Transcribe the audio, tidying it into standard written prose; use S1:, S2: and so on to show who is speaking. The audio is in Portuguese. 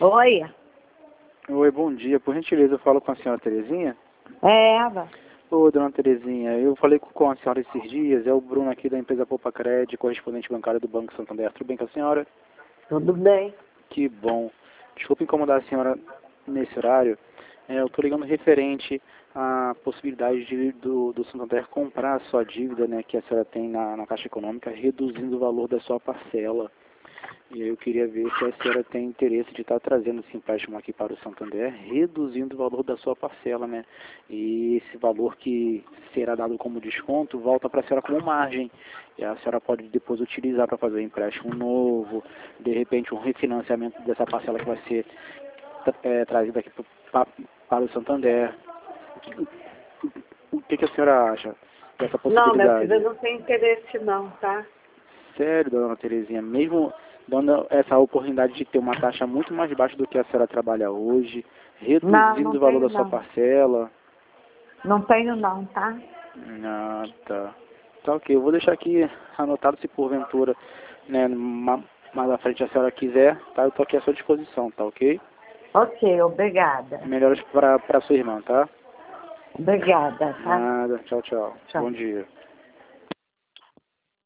S1: Oi,
S2: Oi, bom dia. Por gentileza, eu falo com a senhora Terezinha?
S1: é Eva.
S2: Ô, dona Terezinha, eu falei com a senhora esses dias, é o Bruno aqui da empresa Poupa Cred, correspondente bancário do Banco Santander. Tudo bem com a senhora?
S1: Tudo bem?
S2: Que bom. Desculpe incomodar a senhora nesse horário. Eu estou ligando referente à possibilidade do Santander comprar a sua dívida, né, que a senhora tem na Caixa Econômica, reduzindo o valor da sua parcela. E eu queria ver se a senhora tem interesse de estar trazendo esse empréstimo aqui para o Santander, reduzindo o valor da sua parcela, né? E esse valor que será dado como desconto volta para a senhora como margem. E a senhora pode depois utilizar para fazer um empréstimo novo, de repente um refinanciamento dessa parcela que vai ser trazida aqui para o Santander. O que a senhora acha dessa
S1: Não, meu
S2: possibilidade?
S1: filho, eu não tenho interesse não, tá?
S2: Sério, dona Terezinha, mesmo dando essa oportunidade de ter uma taxa muito mais baixa do que a senhora trabalha hoje,
S1: Não,
S2: reduzindo
S1: não
S2: o valor
S1: tenho
S2: da sua
S1: não.
S2: parcela.
S1: Não tenho não, tá?
S2: Ah, tá. Tá ok, eu vou deixar aqui anotado se porventura, né, mais à frente a senhora quiser, tá? Eu tô aqui à sua disposição, tá ok?
S1: Ok, obrigada.
S2: Melhoras para sua irmã, tá?
S1: Obrigada, tá?
S2: Nada, tchau, tchau.
S1: Tchau.
S2: Bom dia.